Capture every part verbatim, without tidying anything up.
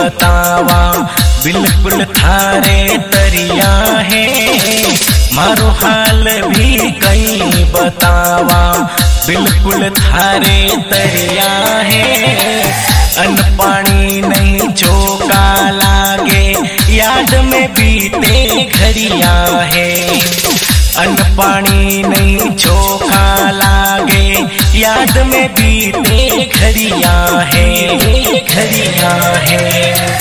बतावा बिल्कुल थारे तरिया है। मारो हाल भी कई बतावा बिल्कुल थारे तरिया है। अन्न पानी नहीं चौका लागे याद में बीते घरिया है। अन्न पानी नहीं चोखा लागे याद में बीते घरिया है, घरिया है।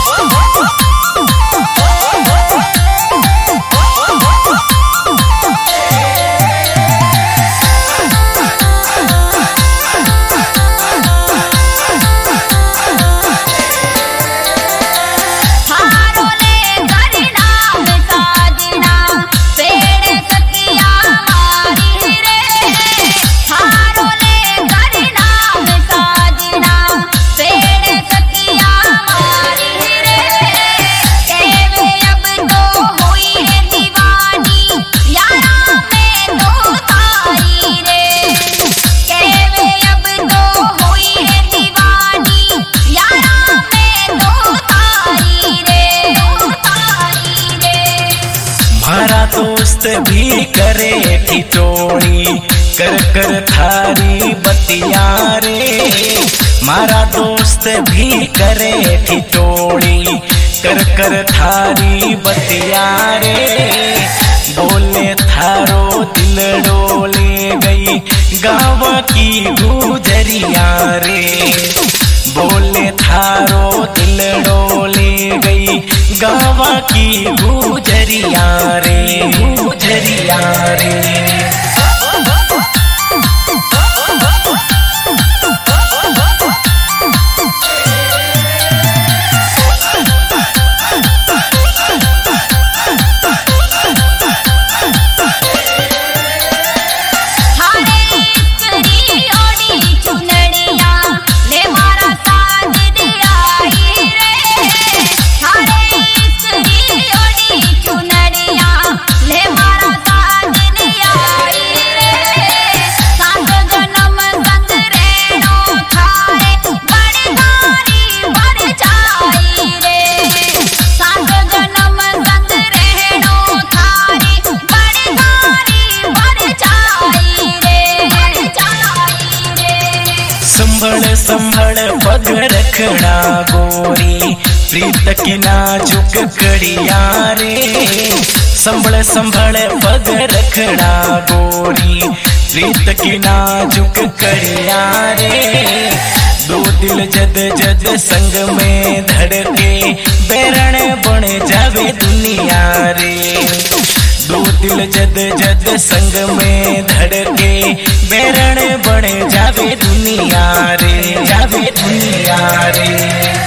दोस्त भी करे ठिठोड़ी कर कर थारी बतिया रे। मारा दोस्त भी करे ठिठोड़ी कर कर थारी बतिया रे। बोले थारो दिल डोले गई गाँव की गुजरिया रे। बोले थारो दिल डोले गई गाँव की गुजरिया रे, गुजरिया रे। संभल संभल पग रखना गोरी प्रीत की नाजुक कड़िया रे। संभल संभल पग रखना गोरी प्रीत की नाजुक कड़िया रे। दो दिल जद जद संग में धड़के बैरण बन जावे दुनिया रे। दो दिल जद जद संग में धड़के बैरण बन जावे दुनिया रे, जावे दुनिया रे।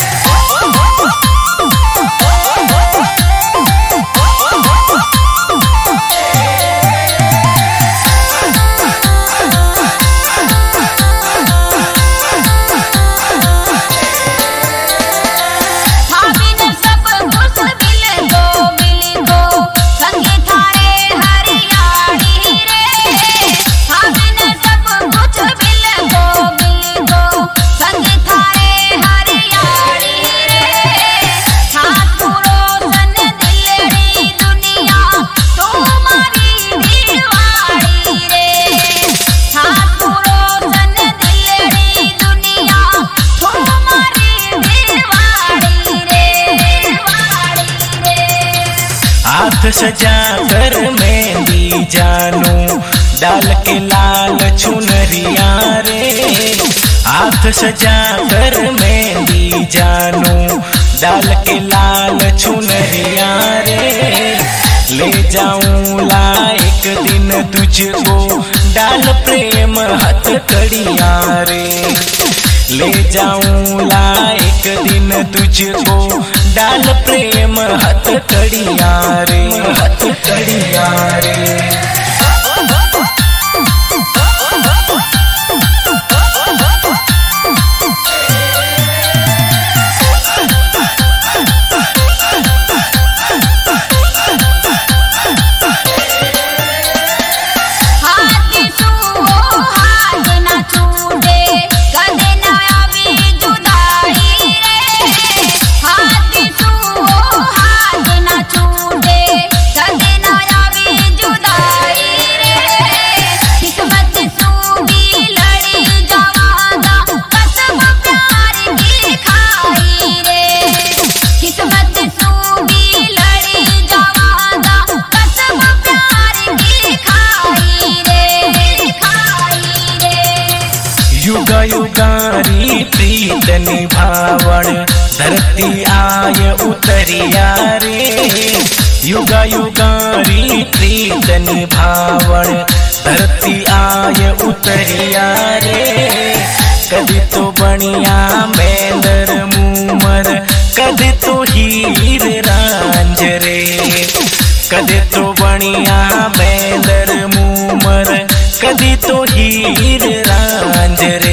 हाथ सजा कर मेहंदी जानू डाल के लाल चुनरिया रे। हाथ सजा कर मेहंदी जानू डाल के लाल चुनरिया रे। ले जाऊं ला एक दिन तुझको डाल प्रेम हाथ कड़िया रे। ले जाऊं ला एक दिन तुझको डाल प्रेम हाथ कड़िया रे, हाथ कड़िया रे। युग युगारी प्रीत निभावण धरती आय उतरिया रे। युग युगारी प्रीत निभावण धरती आय उतरिया रे। कदी तो बनिया मेंदर मूमर कदी तो हीर रांझ रे। कदी तो बनिया मेंदर मूमर कदी तो हीर रांझ रे।